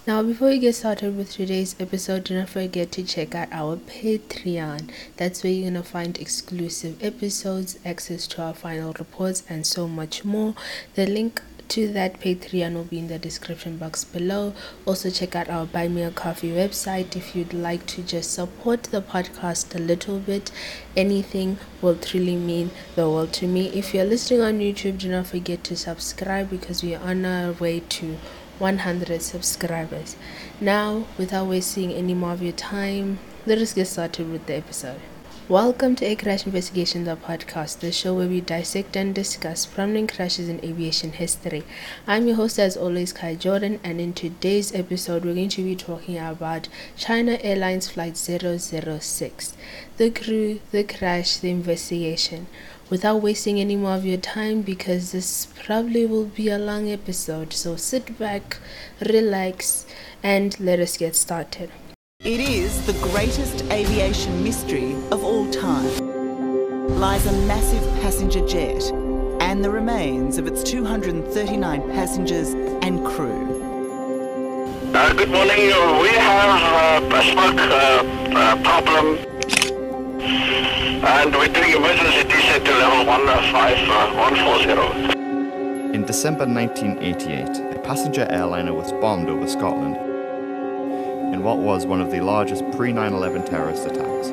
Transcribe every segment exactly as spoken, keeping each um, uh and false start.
Now, before we get started with today's episode, do not forget to check out our Patreon. That's where you're going to find exclusive episodes, access to our final reports, and so much more. The link to that Patreon will be in the description box below. Also, check out our Buy Me a Coffee website if you'd like to just support the podcast a little bit. Anything will truly mean the world to me. If you're listening on YouTube, do not forget to subscribe because we are on our way to one hundred subscribers. Now, without wasting any more of your time, let us get started with the episode. Welcome to Air Crash Investigation, the podcast, the show where we dissect and discuss prominent crashes in aviation history. I'm your host, as always, Kai Jordan, and in today's episode, we're going to be talking about China Airlines Flight zero zero six, the crew, the crash, the investigation. Without wasting any more of your time, because this probably will be a long episode, so sit back, relax, and let us get started. It is the greatest aviation mystery of all time. Lies a massive passenger jet and the remains of its two hundred thirty-nine passengers and crew. Uh, good morning. Uh, we have uh, a smoke uh, uh, problem, and we're doing emergency descent to level one five one four zero. In December nineteen eighty-eight, a passenger airliner was bombed over Scotland in what was one of the largest pre nine eleven terrorist attacks.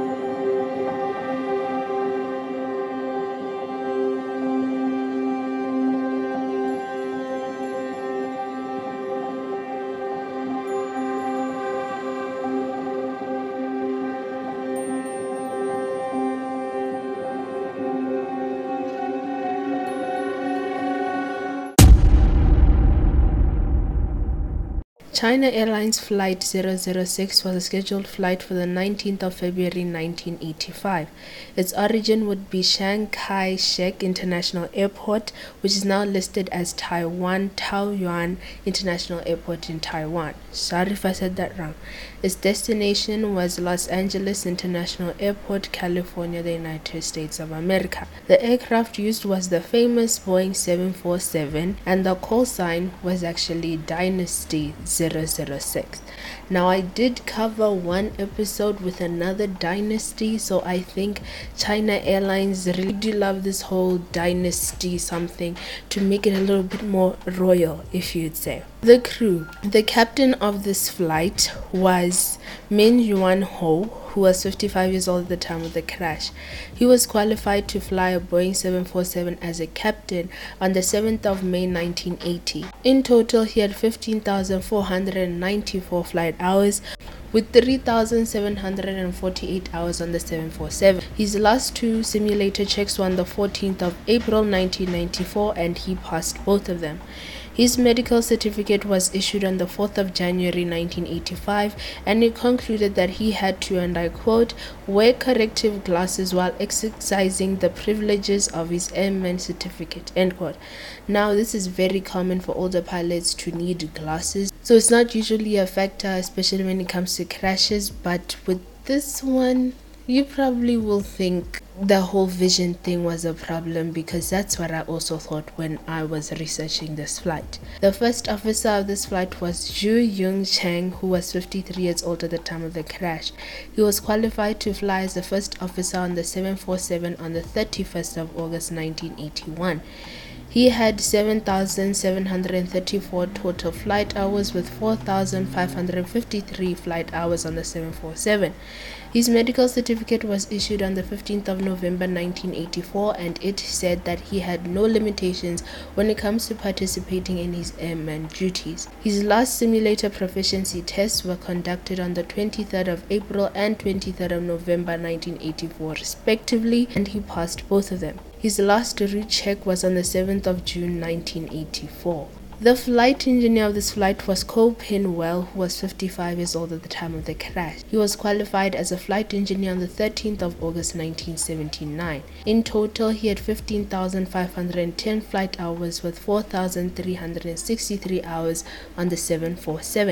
China Airlines Flight zero zero six was a scheduled flight for the nineteenth of February nineteen eighty-five. Its origin would be Chiang Kai-shek International Airport, which is now listed as Taiwan Taoyuan International Airport in Taiwan. Sorry if I said that wrong. Its destination was Los Angeles International Airport, California, the United States of America. The aircraft used was the famous Boeing seven forty-seven, and the call sign was actually Dynasty zero zero six. Now, I did cover one episode with another dynasty, so I think China Airlines really do love this whole dynasty something to make it a little bit more royal, if you'd say. The crew. The captain of this flight was Min Yuan Ho, who was fifty-five years old at the time of the crash. He was qualified to fly a Boeing seven forty-seven as a captain on the seventh of May nineteen eighty. In total, he had fifteen thousand four hundred ninety-four flight hours, with three thousand seven hundred forty-eight hours on the seven forty-seven. His last two simulator checks were on the fourteenth of April nineteen ninety-four, and he passed both of them. His medical certificate was issued on the fourth of January nineteen eighty-five, and it concluded that he had to, and I quote, wear corrective glasses while exercising the privileges of his airman certificate, end quote. Now, this is very common for older pilots to need glasses, so it's not usually a factor, especially when it comes to crashes, but with this one, you probably will think the whole vision thing was a problem, because that's what I also thought when I was researching this flight. The first officer of this flight was Zhu Yung Chang, who was fifty-three years old at the time of the crash. He was qualified to fly as the first officer on the seven forty-seven on the thirty-first of August nineteen eighty-one. He had seven thousand seven hundred thirty-four total flight hours, with four thousand five hundred fifty-three flight hours on the seven forty-seven. His medical certificate was issued on the fifteenth of November nineteen eighty-four, and it said that he had no limitations when it comes to participating in his airman duties. His last simulator proficiency tests were conducted on the twenty-third of April and twenty-third of November nineteen eighty-four respectively, and he passed both of them. His last route check was on the seventh of June nineteen eighty-four. The flight engineer of this flight was Ko Pinwell, who was fifty-five years old at the time of the crash. He was qualified as a flight engineer on the thirteenth of August nineteen seventy-nine. In total, he had fifteen thousand five hundred ten flight hours, with four thousand three hundred sixty-three hours on the seven forty-seven.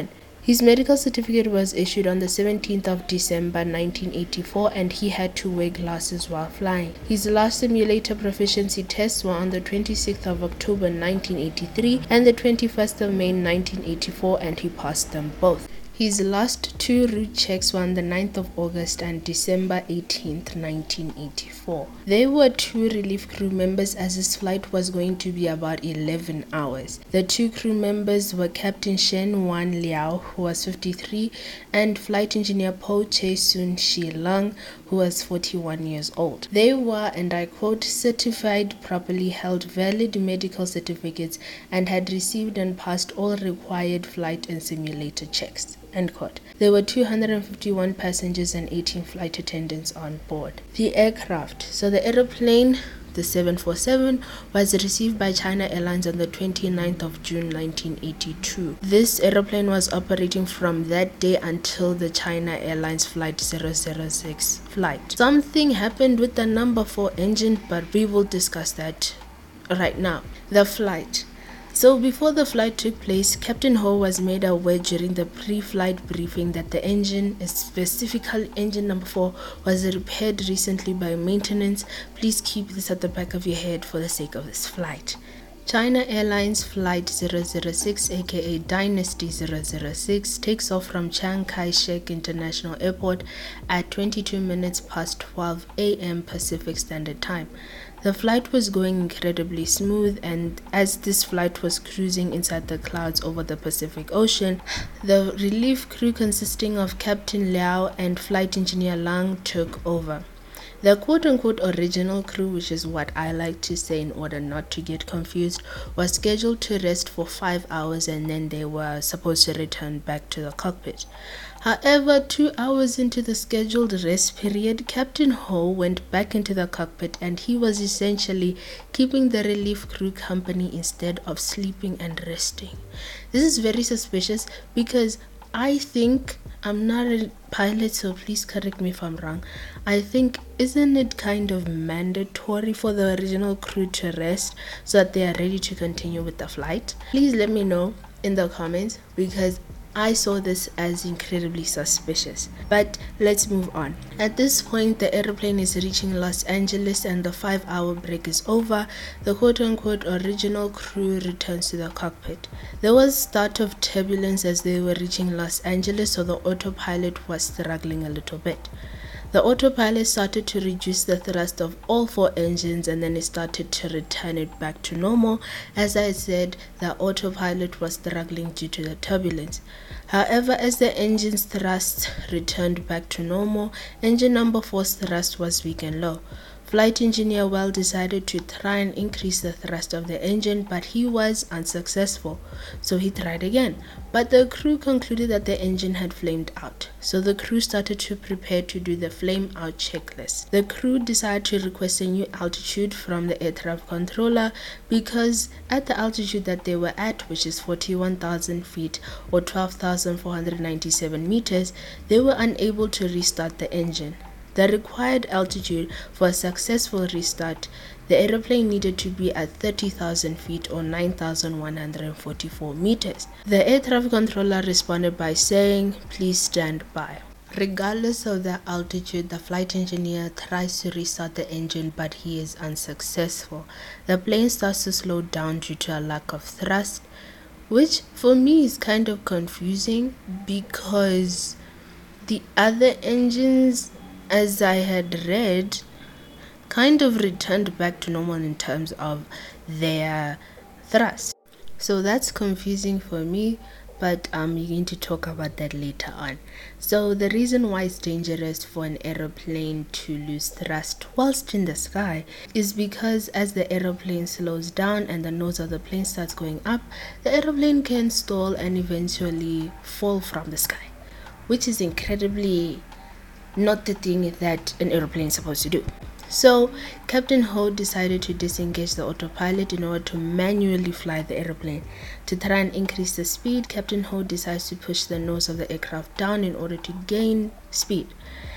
His medical certificate was issued on the seventeenth of December nineteen eighty-four, and he had to wear glasses while flying. His last simulator proficiency tests were on the twenty-sixth of October nineteen eighty-three and the twenty-first of May nineteen eighty-four, and he passed them both. His last two route checks were on the ninth of August and December eighteenth, nineteen eighty-four. There were two relief crew members as his flight was going to be about eleven hours. The two crew members were Captain Shen Wan Liao, who was fifty-three, and Flight Engineer Po Che Soon Shi Lung, who was forty-one years old. They were, and I quote, certified, properly held valid medical certificates, and had received and passed all required flight and simulator checks. End quote. There were two hundred fifty-one passengers and eighteen flight attendants on board. The aircraft. So the aeroplane, the seven forty-seven, was received by China Airlines on the twenty-ninth of June nineteen eighty-two. This aeroplane was operating from that day until the China Airlines Flight zero zero six flight. Something happened with the number four engine, but we will discuss that right now. The flight. So before the flight took place, Captain Ho was made aware during the pre-flight briefing that the engine, specifically engine number four, was repaired recently by maintenance. Please keep this at the back of your head for the sake of this flight. China Airlines Flight zero zero six, aka Dynasty zero zero six, takes off from Chiang Kai-shek International Airport at twenty-two minutes past twelve a m Pacific Standard Time. The flight was going incredibly smooth, and as this flight was cruising inside the clouds over the Pacific Ocean, the relief crew consisting of Captain Liao and Flight Engineer Lang took over. The quote-unquote original crew, which is what I like to say in order not to get confused, was scheduled to rest for five hours and then they were supposed to return back to the cockpit. However, two hours into the scheduled rest period, Captain Ho went back into the cockpit and he was essentially keeping the relief crew company instead of sleeping and resting. This is very suspicious because I think, I'm not a pilot, so please correct me if I'm wrong, I think, isn't it kind of mandatory for the original crew to rest so that they are ready to continue with the flight? Please let me know in the comments because I saw this as incredibly suspicious. But let's move on. At this point, the airplane is reaching Los Angeles and the five hour break is over. The quote-unquote original crew returns to the cockpit. There was a start of turbulence as they were reaching Los Angeles, so the autopilot was struggling a little bit. The autopilot started to reduce the thrust of all four engines and then it started to return it back to normal. As I said, the autopilot was struggling due to the turbulence. However, as the engine's thrust returned back to normal, engine number four's thrust was weak and low. Flight Engineer Well decided to try and increase the thrust of the engine, but he was unsuccessful, so he tried again. But the crew concluded that the engine had flamed out, so the crew started to prepare to do the flame out checklist. The crew decided to request a new altitude from the air traffic controller because at the altitude that they were at, which is forty-one thousand feet or twelve thousand four hundred ninety-seven meters, they were unable to restart the engine. The required altitude for a successful restart, the aeroplane needed to be at thirty thousand feet or nine thousand one hundred forty-four meters. The air traffic controller responded by saying, "Please stand by." Regardless of the altitude, the flight engineer tries to restart the engine, but he is unsuccessful. The plane starts to slow down due to a lack of thrust, which for me is kind of confusing because the other engines, as I had read, kind of returned back to normal in terms of their thrust. So that's confusing for me, but I'm going to talk about that later on. So the reason why it's dangerous for an aeroplane to lose thrust whilst in the sky is because as the aeroplane slows down and the nose of the plane starts going up, the aeroplane can stall and eventually fall from the sky, which is incredibly not the thing that an aeroplane is supposed to do. So Captain Ho decided to disengage the autopilot in order to manually fly the airplane. To try and increase the speed, Captain Ho decides to push the nose of the aircraft down in order to gain speed.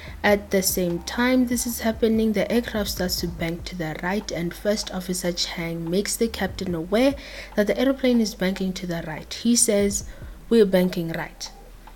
At the same time this is happening, the aircraft starts to bank to the right, and First Officer Chang makes the captain aware that the airplane is banking to the right. He says, "We're banking right."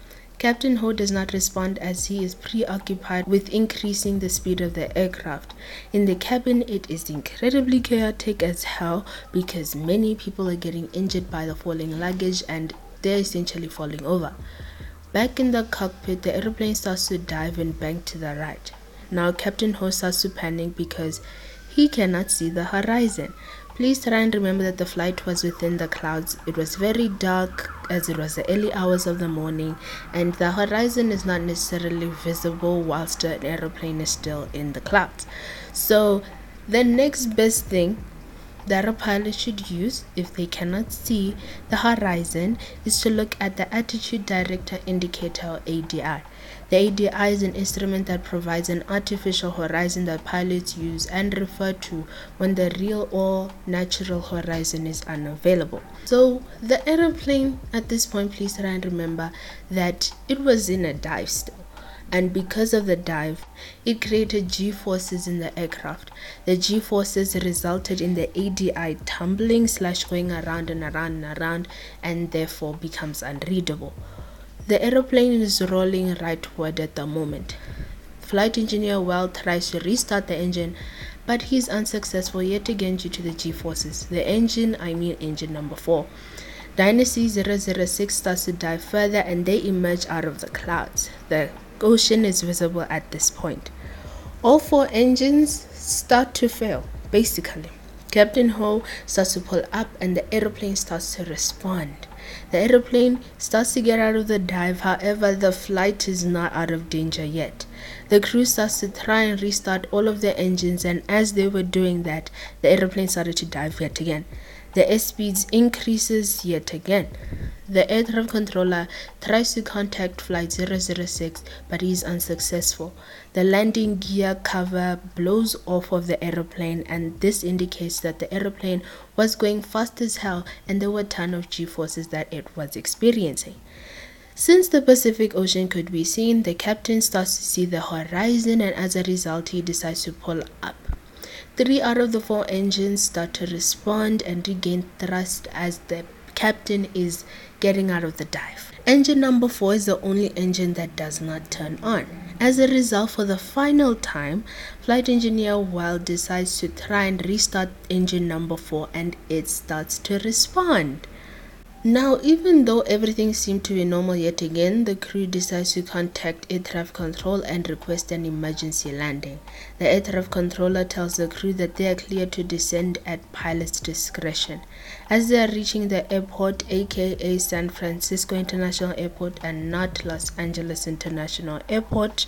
Captain Ho does not respond as he is preoccupied with increasing the speed of the aircraft. In the cabin, it is incredibly chaotic as hell because many people are getting injured by the falling luggage and they're essentially falling over. Back in the cockpit, the airplane starts to dive and bank to the right. Now Captain Ho starts to panic because he cannot see the horizon. Please try and remember that the flight was within the clouds. It was very dark as it was the early hours of the morning, and the horizon is not necessarily visible whilst an aeroplane is still in the clouds. So the next best thing that a pilot should use if they cannot see the horizon is to look at the attitude director indicator, or A D I. The A D I is an instrument that provides an artificial horizon that pilots use and refer to when the real or natural horizon is unavailable. So the aeroplane at this point, please try and remember that it was in a dive still. And because of the dive, it created G-forces in the aircraft. The G-forces resulted in the A D I tumbling slash going around and around and around, and therefore becomes unreadable. The aeroplane is rolling rightward at the moment. Flight engineer Well tries to restart the engine, but he's unsuccessful yet again due to the G-forces. The engine, I mean engine number four. Dynasty zero zero six starts to dive further and they emerge out of the clouds. The ocean is visible at this point. All four engines start to fail, basically. Captain Ho starts to pull up and the aeroplane starts to respond. The aeroplane starts to get out of the dive, however, the flight is not out of danger yet. The crew starts to try and restart all of their engines, and as they were doing that, the aeroplane started to dive yet again. The airspeed increases yet again. The air traffic controller tries to contact Flight zero zero six, but he is unsuccessful. The landing gear cover blows off of the aeroplane, and this indicates that the aeroplane was going fast as hell and there were a ton of G-forces that it was experiencing. Since the Pacific Ocean could be seen, the captain starts to see the horizon, and as a result he decides to pull up. Three out of the four engines start to respond and regain thrust as the captain is getting out of the dive. Engine number four is the only engine that does not turn on. As a result, for the final time, flight engineer Well decides to try and restart engine number four, and it starts to respond. Now, even though everything seemed to be normal yet again, the crew decides to contact air traffic control and request an emergency landing. The air traffic controller tells the crew that they are clear to descend at pilot's discretion. As they are reaching the airport, aka San Francisco International Airport and not Los Angeles International Airport,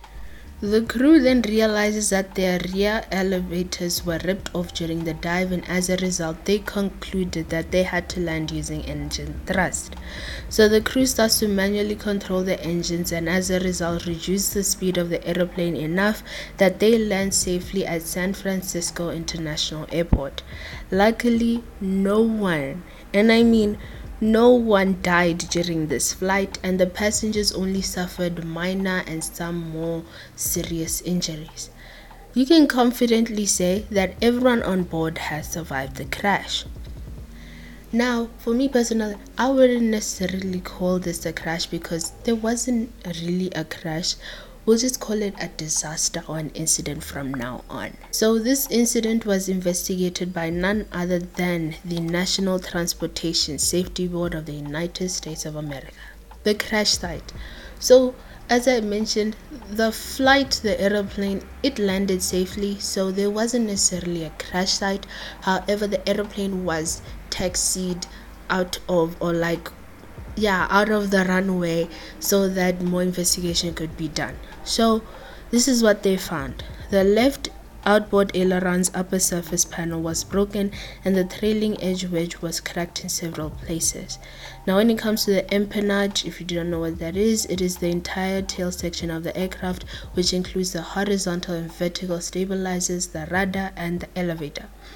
the crew then realizes that their rear elevators were ripped off during the dive, and as a result they concluded that they had to land using engine thrust. So the crew starts to manually control the engines, and as a result reduce the speed of the airplane enough that they land safely at San Francisco International Airport. Luckily, no one, and I mean no one, died during this flight, and the passengers only suffered minor and some more serious injuries. You can confidently say that everyone on board has survived the crash. Now, for me personally, I wouldn't necessarily call this a crash because there wasn't really a crash. We'll just call it a disaster or an incident from now on. So this incident was investigated by none other than the National Transportation Safety Board of the United States of America. The crash site. So as I mentioned, the flight, the aeroplane, it landed safely, so there wasn't necessarily a crash site. However, the aeroplane was taxied out of, or like yeah out of the runway so that more investigation could be done. So this is what they found. The left outboard aileron's upper surface panel was broken and the trailing edge wedge was cracked in several places. Now when it comes to the empennage, if you don't know what that is, it is the entire tail section of the aircraft, which includes the horizontal and vertical stabilizers, the rudder, and the elevator.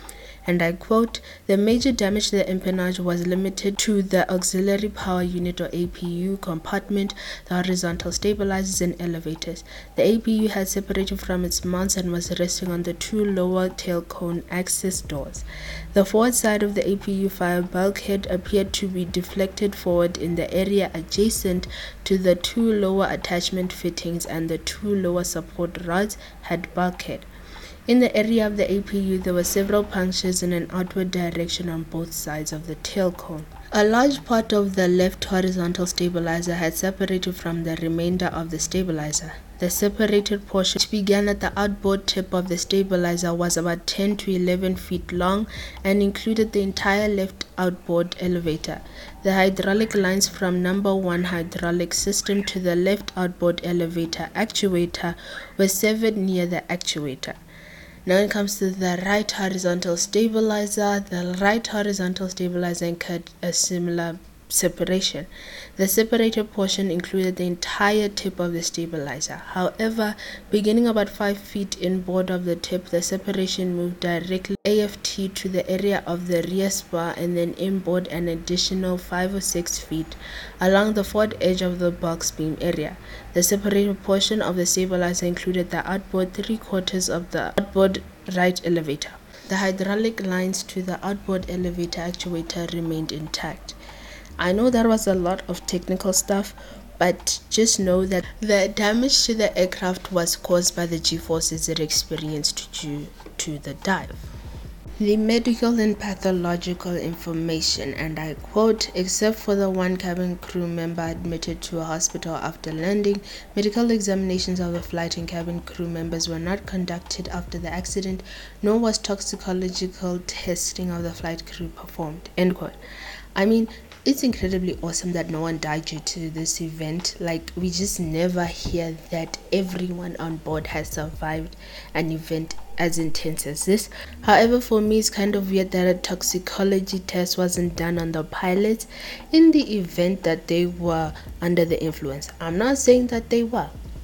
and I quote, "The major damage to the empennage was limited to the auxiliary power unit or A P U compartment, the horizontal stabilizers and elevators. The A P U had separated from its mounts and was resting on the two lower tail cone access doors. The forward side of the A P U fire bulkhead appeared to be deflected forward in the area adjacent to the two lower attachment fittings, and the two lower support rods had bulkhead. In the area of the A P U, there were several punctures in an outward direction on both sides of the tail cone. A large part of the left horizontal stabilizer had separated from the remainder of the stabilizer. The separated portion, which began at the outboard tip of the stabilizer, was about ten to eleven feet long and included the entire left outboard elevator. The hydraulic lines from number one hydraulic system to the left outboard elevator actuator were severed near the actuator. Now it comes to the right horizontal stabilizer. The right horizontal stabilizer incurred a similar separation. The separated portion included the entire tip of the stabilizer. However, beginning about five feet inboard of the tip, the separation moved directly A F T to the area of the rear spar and then inboard an additional five or six feet along the forward edge of the box beam area. The separated portion of the stabilizer included the outboard three quarters of the outboard right elevator. The hydraulic lines to the outboard elevator actuator remained intact. I know that was a lot of technical stuff, but just know that the damage to the aircraft was caused by the G-forces it experienced due to the dive. The medical and pathological information, and I quote, "Except for the one cabin crew member admitted to a hospital after landing, medical examinations of the flight and cabin crew members were not conducted after the accident, nor was toxicological testing of the flight crew performed." End quote. I mean, it's incredibly awesome that no one died due to this event. Like, we just never hear that everyone on board has survived an event as intense as this. However, for me, it's kind of weird that a toxicology test wasn't done on the pilots in the event that they were under the influence. I'm not saying that they were,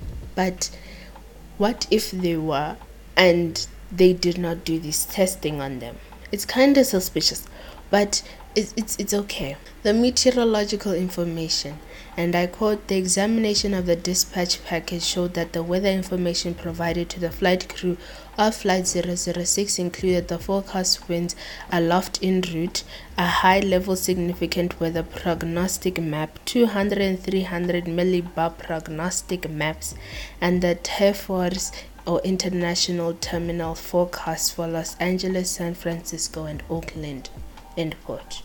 but what if they were and they did not do this testing on them? It's kind of suspicious, but It's, it's, it's okay. The meteorological information, and I quote, "The examination of the dispatch package showed that the weather information provided to the flight crew of Flight zero zero six included the forecast winds aloft en route, a high-level significant weather prognostic map, two hundred and three hundred millibar prognostic maps, and the T A F O R S or International Terminal forecast for Los Angeles, San Francisco, and Oakland." End quote.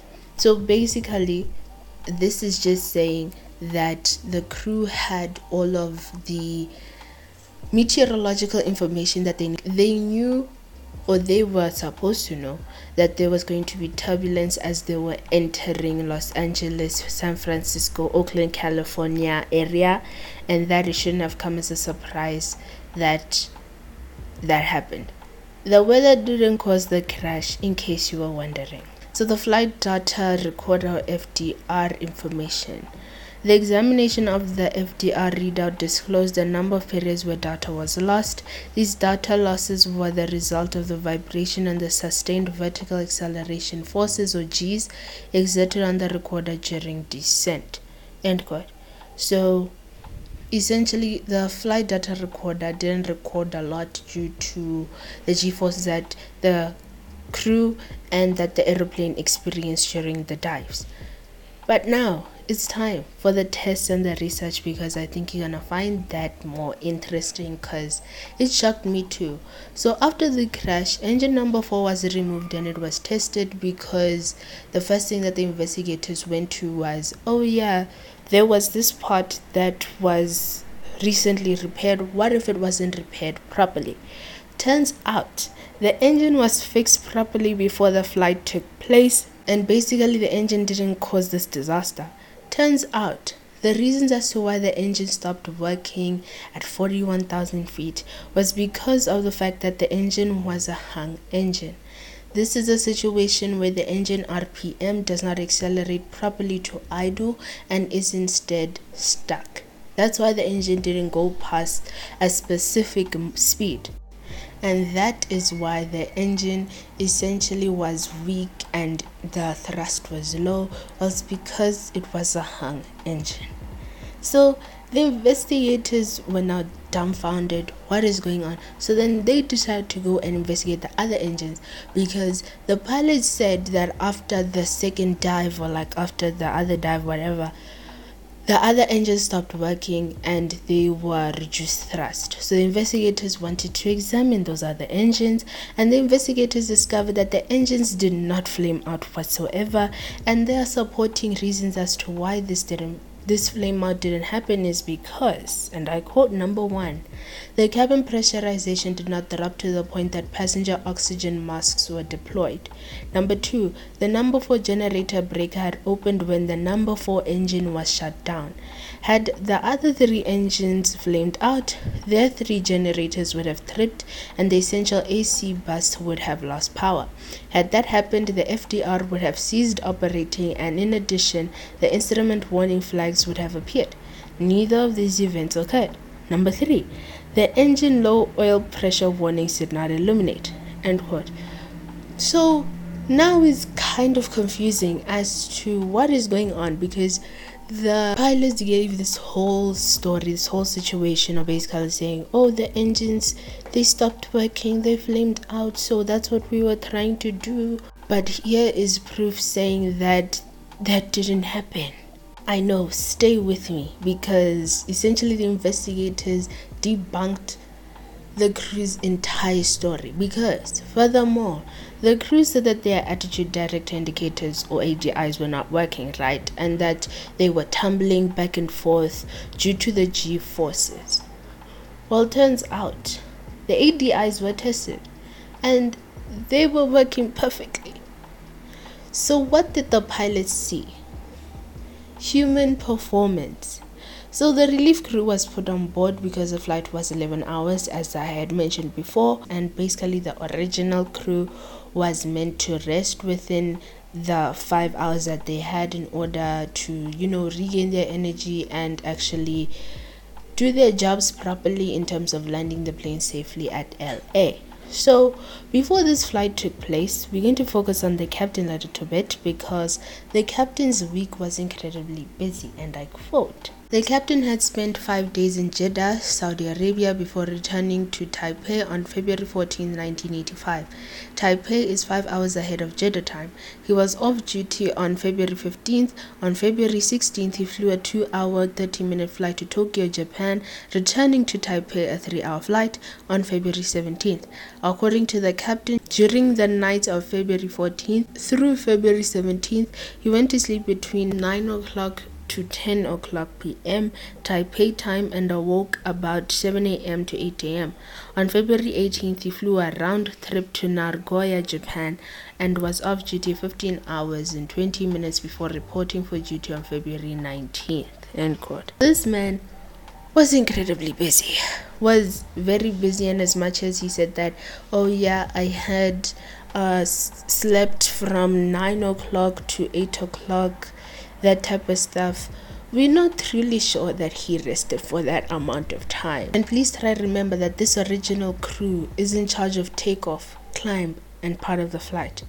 So basically, this is just saying that the crew had all of the meteorological information that they they knew, or they were supposed to know, that there was going to be turbulence as they were entering Los Angeles, San Francisco, Oakland, California area, and that it shouldn't have come as a surprise that that happened. The weather didn't cause the crash, in case you were wondering. So the flight data recorder F D R information. The examination of the F D R readout disclosed a number of periods where data was lost. These data losses were the result of the vibration and the sustained vertical acceleration forces, or G's, exerted on the recorder during descent. End quote. So essentially, the flight data recorder didn't record a lot due to the G-forces that the crew and that the aeroplane experienced during the dives. But now it's time for the tests and the research, because I think you're gonna find that more interesting, because it shocked me too. So after the crash, engine number four was removed and it was tested, because the first thing that the investigators went to was, oh yeah, there was this part that was recently repaired. What if it wasn't repaired properly? Turns out the engine was fixed properly before the flight took place, and basically the engine didn't cause this disaster. Turns out the reasons as to why the engine stopped working at forty-one thousand feet was because of the fact that the engine was a hung engine. This is a situation where the engine R P M does not accelerate properly to idle and is instead stuck. That's why the engine didn't go past a specific speed. and that is why the engine essentially was weak and the thrust was low, was because it was a hung engine. So the investigators were now dumbfounded. What is going on? So then they decided to go and investigate the other engines, because the pilots said that after the second dive, or like after the other dive, whatever, the other engines stopped working and they were reduced thrust. So the investigators wanted to examine those other engines, and the investigators discovered that the engines did not flame out whatsoever, and their supporting reasons as to why this didn't this flame out didn't happen is because, and I quote, number one, the cabin pressurization did not drop to the point that passenger oxygen masks were deployed. Number two, the number four generator breaker had opened when the number four engine was shut down. Had the other three engines flamed out, their three generators would have tripped and the essential A C bus would have lost power. Had that happened, the F D R would have ceased operating, and in addition, the instrument warning flags would have appeared. Neither of these events occurred. Number three, the engine low oil pressure warnings did not illuminate. End quote. So now it's kind of confusing as to what is going on, because the pilots gave this whole story, this whole situation of basically saying, oh, the engines, they stopped working, they flamed out, so that's what we were trying to do. But here is proof saying that that didn't happen. I know, stay with me, because essentially the investigators debunked the crew's entire story, because furthermore, the crew said that their attitude director indicators, or A D Is, were not working right, and that they were tumbling back and forth due to the G forces. Well, it turns out the A D Is were tested and they were working perfectly. So what did the pilots see? Human performance. So the relief crew was put on board because the flight was eleven hours, as I had mentioned before, and basically the original crew was meant to rest within the five hours that they had in order to, you know, regain their energy and actually do their jobs properly in terms of landing the plane safely at L A. So before this flight took place, we're going to focus on the captain a little bit, because the captain's week was incredibly busy, and I quote, the captain had spent five days in Jeddah, Saudi Arabia, before returning to Taipei on February fourteenth, nineteen eighty-five. Taipei is five hours ahead of Jeddah time. He was off duty on February fifteenth. On February sixteenth, he flew a two hour, thirty minute flight to Tokyo, Japan, returning to Taipei a three hour flight on February seventeenth. According to the captain, during the night of February fourteenth through February seventeenth, he went to sleep between nine o'clock to ten o'clock p m Taipei time and awoke about seven a m to eight a m On February eighteenth, he flew a round trip to Nagoya, Japan, and was off duty fifteen hours and twenty minutes before reporting for duty on February nineteenth. End quote. This man was incredibly busy, was very busy, and as much as he said that, oh yeah, I had uh, slept from nine o'clock to eight o'clock, that type of stuff, we're not really sure that he rested for that amount of time. And please try to remember that this original crew is in charge of takeoff, climb, and part of the flight.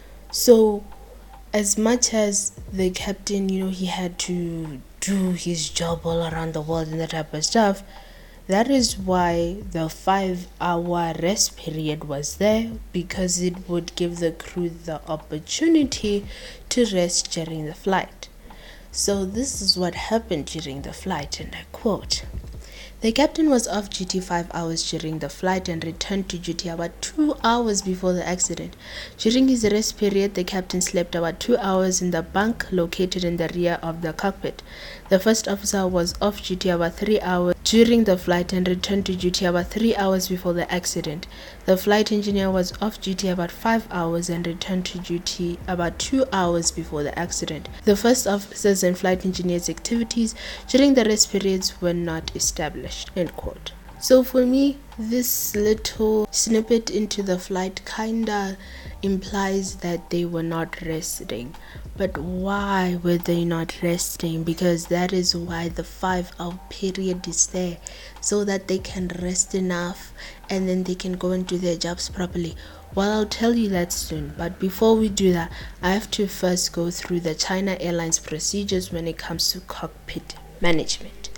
So as much as the captain, you know, he had to do his job all around the world and that type of stuff, that is why the five hour rest period was there, because it would give the crew the opportunity to rest during the flight. So this is what happened during the flight, and I quote, the captain was off duty five hours during the flight and returned to duty about two hours before the accident. During his rest period, the captain slept about two hours in the bunk located in the rear of the cockpit. The first officer was off duty about three hours during the flight and returned to duty about three hours before the accident. The flight engineer was off duty about five hours and returned to duty about two hours before the accident. The first officers and flight engineers' activities during the rest periods were not established. End quote. So for me, this little snippet into the flight kinda implies that they were not resting. But why were they not resting? Because that is why the five hour period is there, so that they can rest enough and then they can go and do their jobs properly. Well, I'll tell you that soon. But before we do that, I have to first go through the China Airlines procedures when it comes to cockpit management.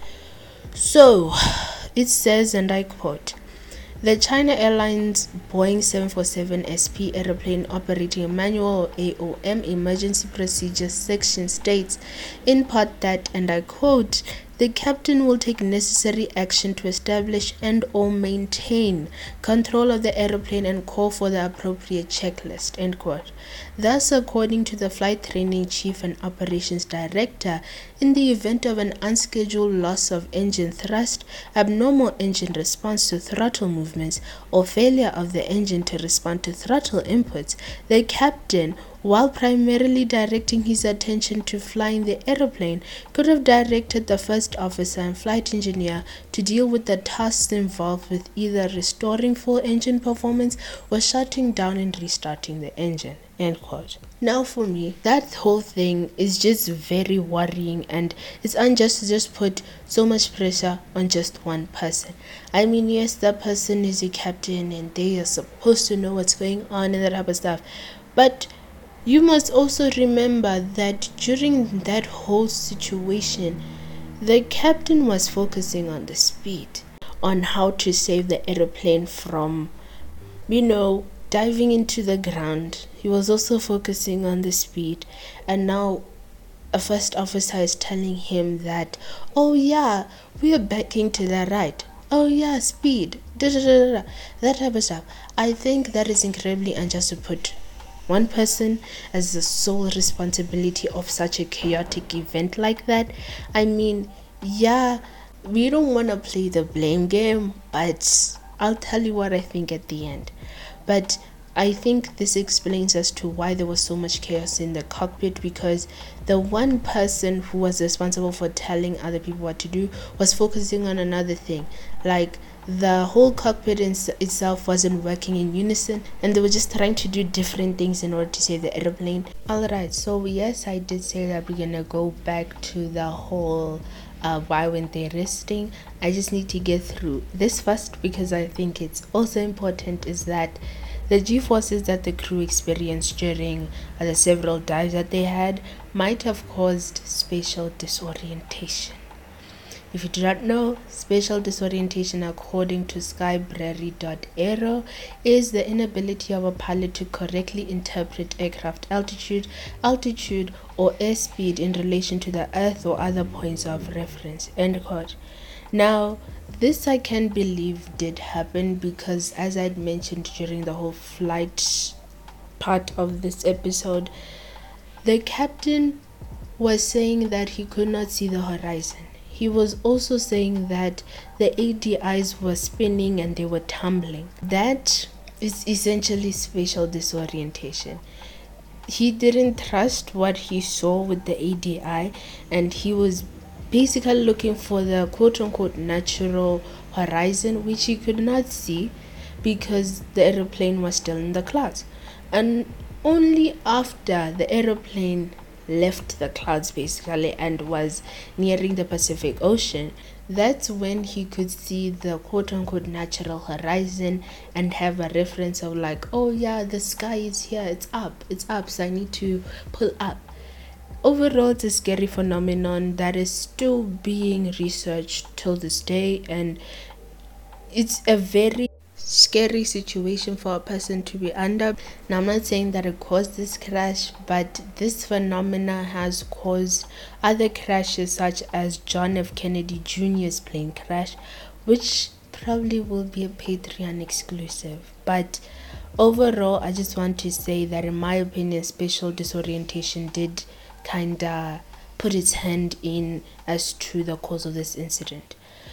So it says, and I quote, the China Airlines Boeing seven forty-seven S P airplane operating manual, or A O M, emergency procedures section states in part that, and I quote, the captain will take necessary action to establish and or maintain control of the aeroplane and call for the appropriate checklist, end quote. Thus, according to the flight training chief and operations director, in the event of an unscheduled loss of engine thrust, abnormal engine response to throttle movements, or failure of the engine to respond to throttle inputs, the captain, while primarily directing his attention to flying the aeroplane, could have directed the first officer and flight engineer to deal with the tasks involved with either restoring full engine performance or shutting down and restarting the engine, end quote. Now for me, that whole thing is just very worrying, and it's unjust to just put so much pressure on just one person. I mean, yes, that person is a captain and they are supposed to know what's going on and that type of stuff, but you must also remember that during that whole situation, the captain was focusing on the speed, on how to save the aeroplane from, you know, diving into the ground. He was also focusing on the speed, and now a first officer is telling him that, oh yeah, we are backing to the right. Oh yeah, speed, da, da, da, da, that type of stuff. I think that is incredibly unjust to put one person as the sole responsibility of such a chaotic event like that. I mean, yeah, we don't want to play the blame game, but I'll tell you what I think at the end. But I think this explains as to why there was so much chaos in the cockpit, because the one person who was responsible for telling other people what to do was focusing on another thing. Like, the whole cockpit in itself wasn't working in unison, and they were just trying to do different things in order to save the airplane. Alright, so yes, I did say that we're gonna go back to the whole uh, why weren't they resting. I just need to get through this first, because I think it's also important, is that the G-forces that the crew experienced during uh, the several dives that they had might have caused spatial disorientation. If you do not know, spatial disorientation, according to skybrary dot aero, is the inability of a pilot to correctly interpret aircraft altitude, altitude, or airspeed in relation to the Earth or other points of reference, end quote. Now, this I can believe did happen because, as I'd mentioned during the whole flight part of this episode, the captain was saying that he could not see the horizon. He was also saying that the A D Is were spinning and they were tumbling. That is essentially spatial disorientation. He didn't trust what he saw with the A D I, and he was basically looking for the quote-unquote natural horizon, which he could not see because the aeroplane was still in the clouds. And only after the aeroplane left the clouds basically and was nearing the Pacific Ocean, that's when he could see the quote-unquote natural horizon and have a reference of like, oh yeah, the sky is here, it's up, it's up, so I need to pull up. Overall, it's a scary phenomenon that is still being researched till this day, and it's a very scary situation for a person to be under. Now, I'm not saying that it caused this crash, but this phenomena has caused other crashes, such as John F. Kennedy Junior's plane crash, which probably will be a Patreon exclusive. But overall, I just want to say that in my opinion, spatial disorientation did kinda put its hand in as to the cause of this incident.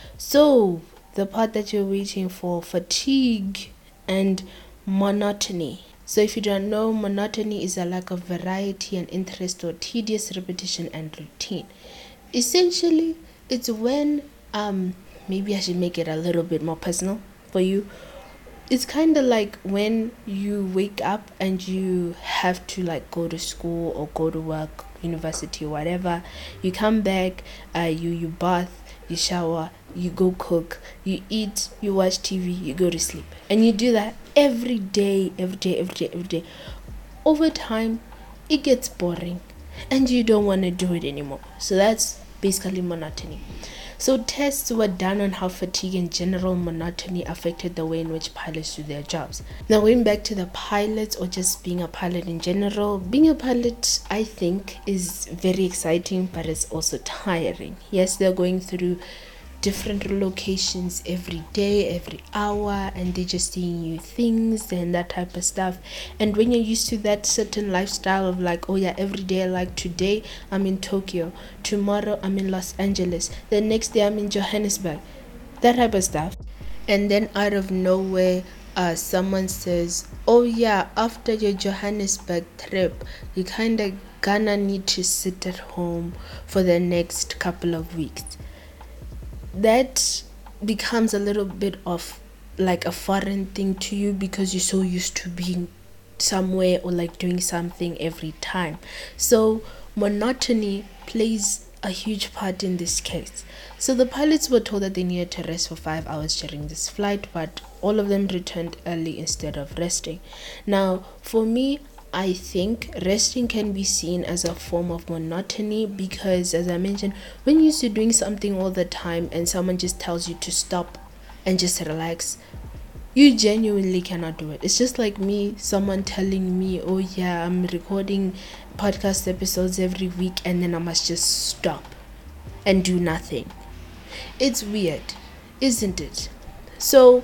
So the part that you're waiting for, fatigue and monotony. So if you don't know, monotony is a lack of variety and interest, or tedious repetition and routine. Essentially, it's when um maybe I should make it a little bit more personal for you. It's kind of like when you wake up and you have to like go to school or go to work, university or whatever. You come back, uh, you you bath, you shower, you go cook, you eat, you watch T V, you go to sleep, and you do that every day, every day, every day, every day. Over time, it gets boring, and you don't want to do it anymore. So that's basically monotony. So tests were done on how fatigue and general monotony affected the way in which pilots do their jobs. Now, going back to the pilots or just being a pilot in general, being a pilot, I think, is very exciting, but it's also tiring. Yes, they're going through different locations every day, every hour, and they're just seeing new things and that type of stuff. And when you're used to that certain lifestyle of like, oh yeah, every day, like today I'm in Tokyo, tomorrow I'm in Los Angeles, the next day I'm in Johannesburg, that type of stuff, and then out of nowhere uh someone says, oh yeah, after your Johannesburg trip you kind of gonna need to sit at home for the next couple of weeks. That becomes a little bit of like a foreign thing to you because you're so used to being somewhere or like doing something every time. So monotony plays a huge part in this case. So the pilots were told that they needed to rest for five hours during this flight, but all of them returned early instead of resting. Now, for me, I think resting can be seen as a form of monotony because, as I mentioned, when you're used to doing something all the time and someone just tells you to stop and just relax, you genuinely cannot do it. It's just like me, someone telling me, oh yeah, I'm recording podcast episodes every week and then I must just stop and do nothing. It's weird, isn't it? So,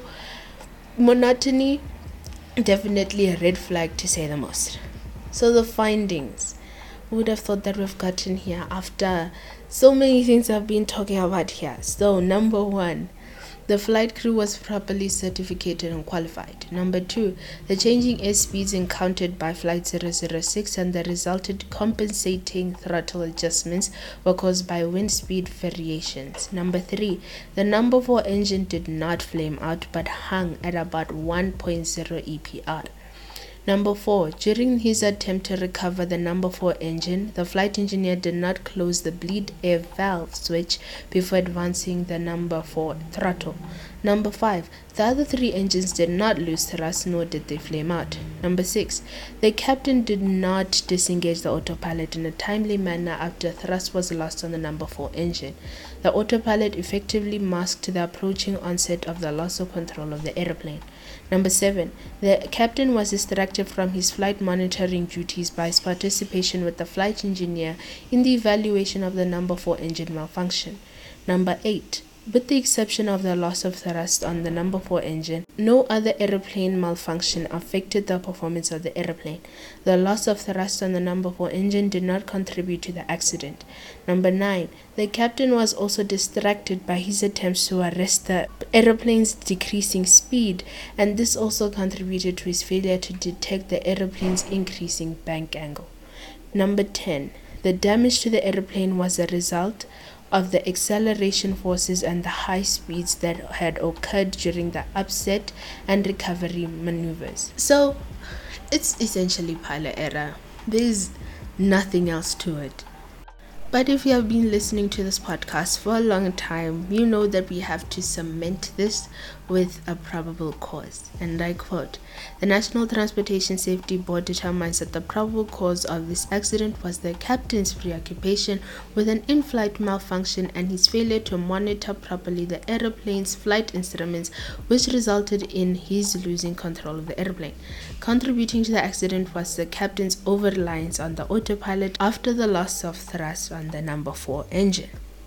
monotony, definitely a red flag to say the most. So the findings, who would have thought that we've gotten here after so many things I've been talking about here. So number one, the flight crew was properly certificated and qualified. Number two, the changing airspeeds encountered by Flight zero zero six and the resultant compensating throttle adjustments were caused by wind speed variations. Number three, the number four engine did not flame out but hung at about one point zero E P R. Number four, during his attempt to recover the number four engine, the flight engineer did not close the bleed air valve switch before advancing the number four throttle. Number five, the other three engines did not lose thrust nor did they flame out. Number six, the captain did not disengage the autopilot in a timely manner after thrust was lost on the number four engine. The autopilot effectively masked the approaching onset of the loss of control of the airplane. Number seven, the captain was distracted from his flight monitoring duties by his participation with the flight engineer in the evaluation of the number four engine malfunction. Number eight, with the exception of the loss of thrust on the number four engine, no other airplane malfunction affected the performance of the airplane. The loss of thrust on the number four engine did not contribute to the accident. Number nine, the captain was also distracted by his attempts to arrest the airplane's decreasing speed, and this also contributed to his failure to detect the airplane's increasing bank angle. Number ten, the damage to the airplane was a result of the acceleration forces and the high speeds that had occurred during the upset and recovery maneuvers. So it's essentially pilot error. There's nothing else to it. But if you have been listening to this podcast for a long time, you know that we have to cement this with a probable cause. And I quote, "The National Transportation Safety Board determines that the probable cause of this accident was the captain's preoccupation with an in-flight malfunction and his failure to monitor properly the airplane's flight instruments, which resulted in his losing control of the airplane. Contributing to the accident was the captain's over-reliance on the autopilot after the loss of thrust on the number four engine,"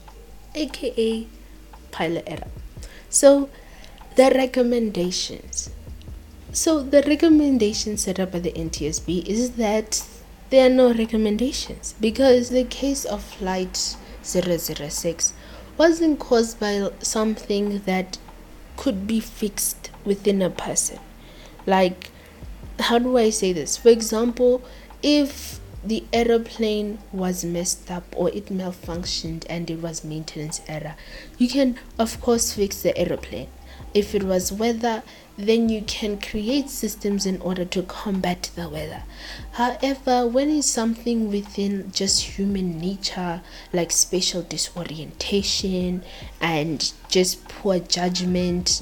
aka pilot error. So the recommendations. So the recommendations set up by the N T S B is that there are no recommendations because the case of Flight zero zero six wasn't caused by something that could be fixed within a person. Like, how do I say this? For example, if the aeroplane was messed up or it malfunctioned and it was maintenance error, you can of course fix the aeroplane. If it was weather, then you can create systems in order to combat the weather. However, when it's something within just human nature, like spatial disorientation and just poor judgment,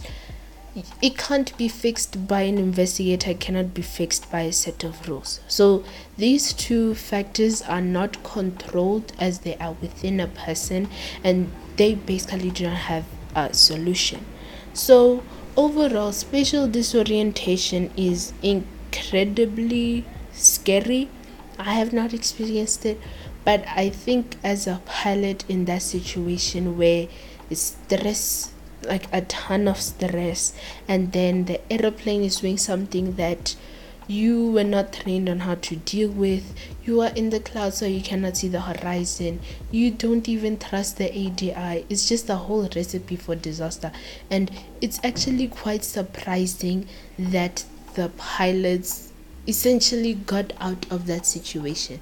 it can't be fixed by an investigator, it cannot be fixed by a set of rules. So these two factors are not controlled as they are within a person, and they basically do not have a solution. So overall, spatial disorientation is incredibly scary. I have not experienced it, but I think as a pilot in that situation where it's stress, like a ton of stress, and then the aeroplane is doing something that you were not trained on how to deal with, you are in the clouds so you cannot see the horizon, you don't even trust the A D I, it's just a whole recipe for disaster. And it's actually quite surprising that the pilots essentially got out of that situation.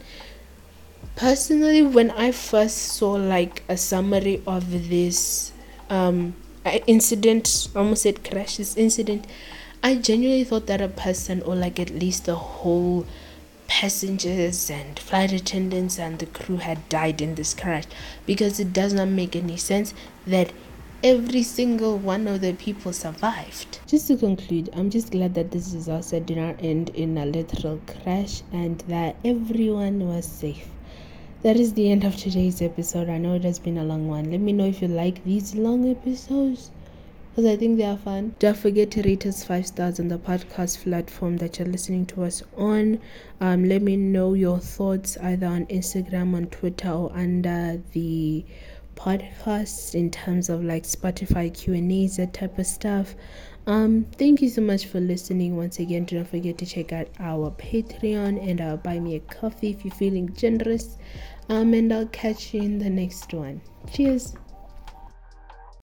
Personally, when I first saw like a summary of this um incident, almost said crash, this incident, I genuinely thought that a person, or like at least the whole passengers and flight attendants and the crew, had died in this crash, because it does not make any sense that every single one of the people survived. Just to conclude, I'm just glad that this disaster did not end in a literal crash and that everyone was safe. That is the end of today's episode. I know it has been a long one. Let me know if you like these long episodes, because I think they are fun. Don't forget to rate us five stars on the podcast platform that you're listening to us on. Um, let me know your thoughts either on Instagram, on Twitter, or under the podcast in terms of like Spotify Q and A's, that type of stuff. Um, thank you so much for listening. Once again, do not forget to check out our Patreon and our Buy Me a Coffee if you're feeling generous. Um, and I'll catch you in the next one. Cheers.